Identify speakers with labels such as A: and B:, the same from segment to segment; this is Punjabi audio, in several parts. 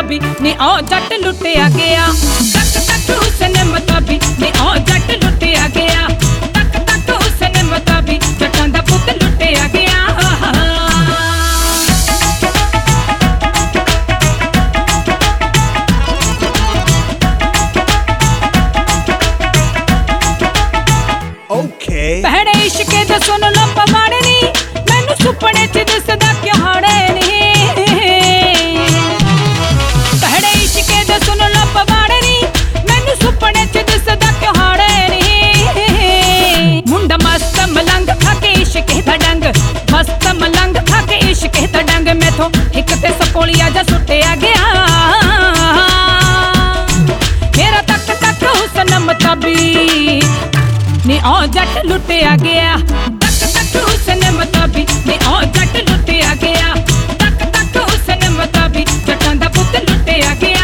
A: ਮਤਾਬੀ ਨੀ ਆ ਜੱਟ ਲੁੱਟਿਆ ਗਿਆ। ਤੱਕ ਤੱਕ ਹੁਸਨ ਮਤਾਬੀ ਨੀ ਆ ਜੱਟ ਲੁੱਟਿਆ ਗਿਆ। ਤੱਕ ਤੱਕ ਹੁਸਨ ਮਤਾਬੀ ਜੱਟਾਂ ਦਾ ਪੁੱਤ ਲੁੱਟਿਆ ਗਿਆ। ਭੈੜੇ ਇਸ਼ਕੇ ਦਾ ਸੁਣ ਲੋ ਪਵਾੜੇ ਨੀ ਮੈਨੂੰ ਸੁਪਨੇ ਚ ਦਿਸਦਾ ਕਿਹਾੜੇ ਨੀ। ਭੈੜੇ ਇਸ਼ਕੇ ਦਾ ਸੁਣ ਲੋ ਪਵਾੜੇ ਨੀ ਮੈਨੂੰ ਸੁਪਨੇ ਚ ਦਿਸਦਾ ਕਿਹਾੜੇ ਨੀ। ਮੁੰਡਾ ਮਸਤ ਮਲੰਗ ਖਾ ਕੇ ਇਸ਼ਕੇ ਦਾ ਡੰਗ, ਮਸਤ ਮਲੰਗ ਖਾ ਕੇ ਇਸ਼ਕੇ ਦਾ ਡੰਗ। ਮੈਥੋਂ ਇੱਕ ਤੇ ਸਪੋਲੀਆ ਜਾ ਸੁੱਟਿਆ ਗਿਆ। ਮੇਰਾ ਤੱਕ ਤੱਕ ਹੁਸਨ ਮਤਾਬੀ ਨੀ ਆ ਜੱਟ ਲੁੱਟਿਆ ਗਿਆ। ਤੱਕ ਤੱਕ ਹੁਸਨ ਮਤਾਬੀ ਨੀ ਆ ਜੱਟ ਲੁੱਟਿਆ ਗਿਆ। ਤੱਕ ਤੱਕ ਹੁਸਨ ਮਤਾਬੀ ਜੱਟਾਂ ਦਾ ਪੁੱਤ ਲੁੱਟਿਆ ਗਿਆ।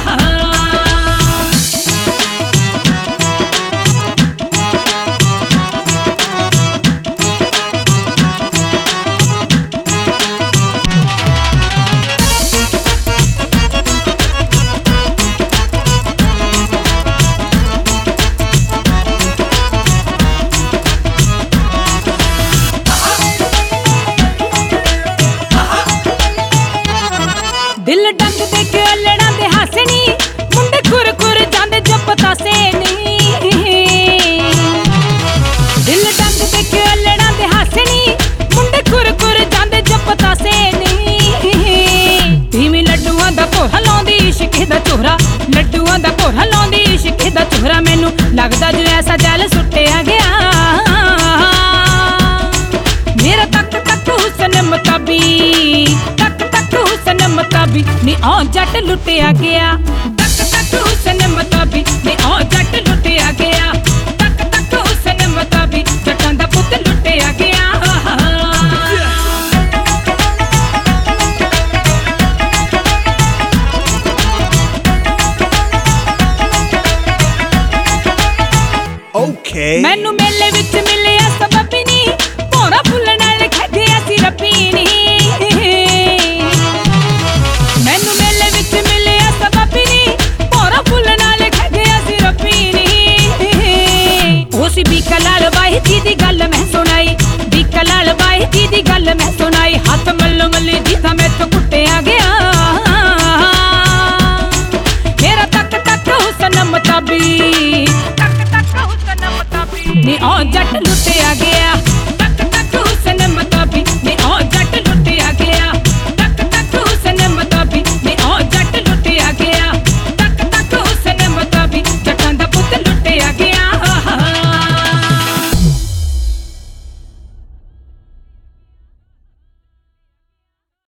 A: ਦਿਲ ਡੰਗ ਦੇ ਕੇ ਅਲੜਾਂ ਦੇ ਹਾਸੇ ਨੀ ਮੁੰਡੇ ਕੁਰ ਕੁਰ ਜਾਂਦੇ ਜਪਤਾਸੇ ਨੀ। ਦਿਲ ਡੰਗ ਦੇ ਕੇ ਅਲੜਾਂ ਦੇ ਹਾਸੇ ਨੀ ਮੁੰਡੇ ਕੁਰ ਕੁਰ ਜਾਂਦੇ ਜਪਤਾਸੇ ਨੀ। ਧੀਮੀ ਲੱਡੂਆਂ ਦਾ ਭੋਰਾ ਲਾਉਂਦੀ ਇਸ਼ਕੇ ਦਾ ਚੋਹਰਾ, ਲੱਡੂਆਂ ਦਾ ਭੋਰਾ ਲਾਉਂਦੀ ਇਸ਼ਕੇ ਦਾ ਚੋਹਰਾ। ਮੈਨੂੰ ਲੱਗਦਾ ਜੋ ਐਸਾ ਜਲ ਸੁੱਟਿਆ ਗਿਆ। ਮੇਰਾ ਤੱਕ ਤੱਕ ਹੁਸਨ ਮਤਾਬੀ, ਤੱਕ ਤੱਕ ਹੁਸਨ ਮਤਾਬੀ ਨੀ ਆ ਜੱਟ ਲੁੱਟਿਆ ਗਿਆ। ਤੱਕ ਤੱਕ ਹੁਸਨ ਮਤਾਬੀ ਨੀ ਆ ਜੱਟ ਲੁੱਟਿਆ ਗਿਆ। ਤੱਕ ਤੱਕ ਹੁਸਨ ਮਤਾਬੀ ਜੱਟਾਂ ਦਾ ਪੁੱਤ ਲੁੱਟਿਆ ਗਿਆ। ਮੈਨੂੰ ਮੇਲੇ ਵਿੱਚ ਮਿਲਿਆ ਸਬੱਬ ਨੀ ਭੋਰਾ ਫੁੱਲ ਨਾਲ ਖੇਡਿਆ ਸੀ ਰੱਬੀ ਨੀ। ਮੈਨੂੰ ਮੇਲੇ ਵਿੱਚ ਮਿਲਿਆ ਸਬੱਬ ਨੀ ਭੋਰਾ ਫੁੱਲ ਨਾਲ ਖੇਡਿਆ ਸੀ ਰੱਬੀ ਨੀ। ਉਹ ਸੀ ਬੀਕਾ ਲਾਲ ਬਾਈ ਜੀ ਦੀ ਗੱਲ ਮੈਂ ਸੁਣਾਈ, ਬੀਕਾ ਲਾਲ ਬਾਈ ਜੀ ਦੀ ਗੱਲ ਮੈਂ ਸੁਣਾਈ। ਹੱਥ ਮੱਲੋ ਮੱਲੀ ਜੀ ਤਾਂ ਮੈਥੋਂ ਕੁੱਟਿਆ ਗਿਆ। ਮੇਰਾ ਤੱਕ ਤੱਕ ਹੁਸਨ ਮਤਾਬੀ, ਤੱਕ ਤੱਕ ਹੁਸਨ ਮਤਾਬੀ ਨੀ ਆ ਜੱਟ ਲੁੱਟਿਆ ਗਿਆ। ਤੱਕ ਤੱਕ ਹੁਸਨ ਮਤਾਬੀ ਨੀ